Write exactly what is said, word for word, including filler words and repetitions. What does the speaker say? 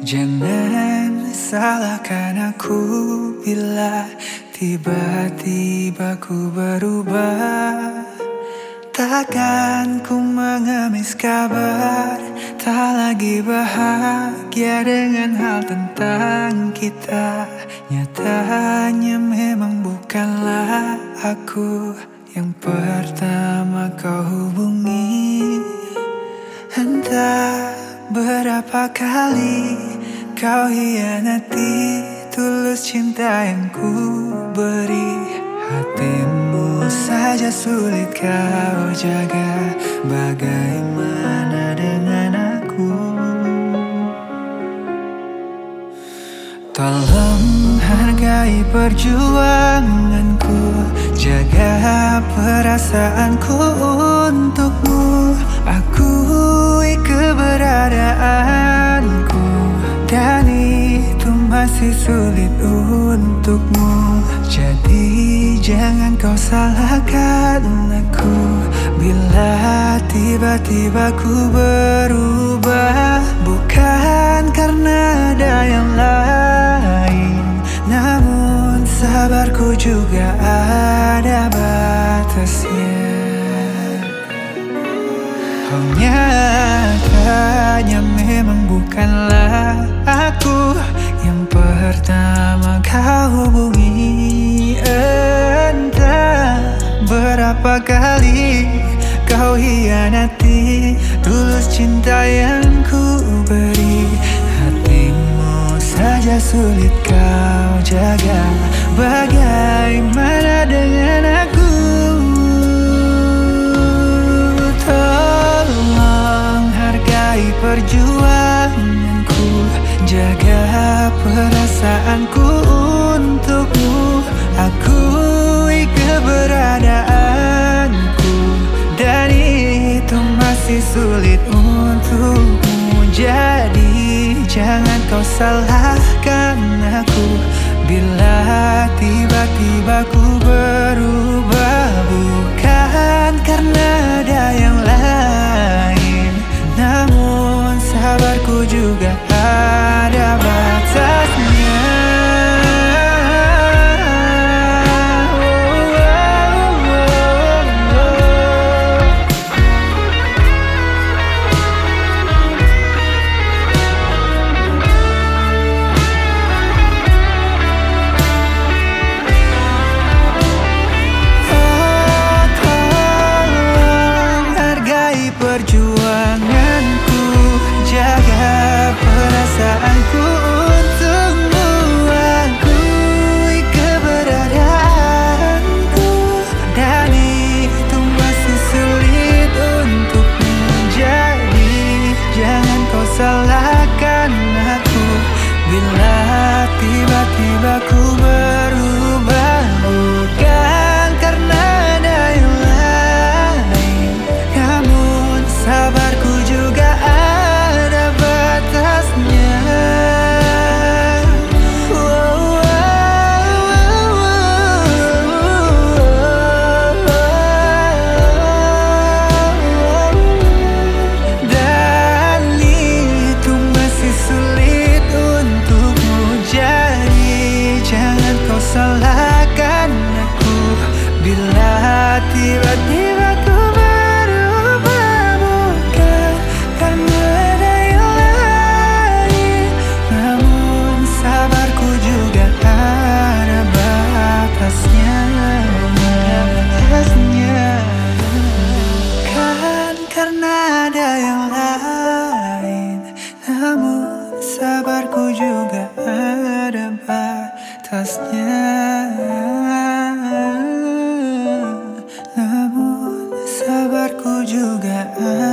Jangan salahkan aku bila tiba-tiba ku berubah. Takkan ku mengemis kabar, tak lagi bahagia dengan hal tentang kita. Nyatanya memang bukanlah aku yang pertama kau hubungi. Entah berapa kali kau hianati tulus cinta yang ku beri. Hatimu saja sulit kau jaga, bagaimana dengan aku? Tolong hargai perjuanganku, jaga perasaanku untukmu. Akui keberadaanku, dan itu masih sulit untukmu. Jadi jangan kau salahkan aku bila tiba-tiba ku berubah. Bukan karena ada yang lain, namun sabarku juga ada batasnya. Oh, nyatanya memang bukanlah aku yang pertama kau hubungi. Entah berapa kali kau hianati tulus cinta yang ku beri. Hatimu saja sulit kau jaga, bagaimana dengan aku? Tolong hargai perjuanganku, jaga perasaanku untukmu. Akui keberadaanku, dan itu masih sulit untukmu. Jadi jangan kau salahkan aku bila tiba-tiba ku berubah. Bukan karena ada yang lain, namun sabarku juga ada batasnya. Perjuanganku, jaga perasaanku untukmu. Akui keberadaanku, dan itu masih sulit untukmu. Jadi jangan kau salahkan aku bila tiba-tiba ku berubah. Bukan karena ada yang lain, namun sabarku juga ada batasnya. Oh, oh, oh, oh. Dan itu masih sulit untukmu. Jadi jangan kau salahkan aku bila tiba-tiba ku sabarku juga ada batasnya. Namun sabarku juga ada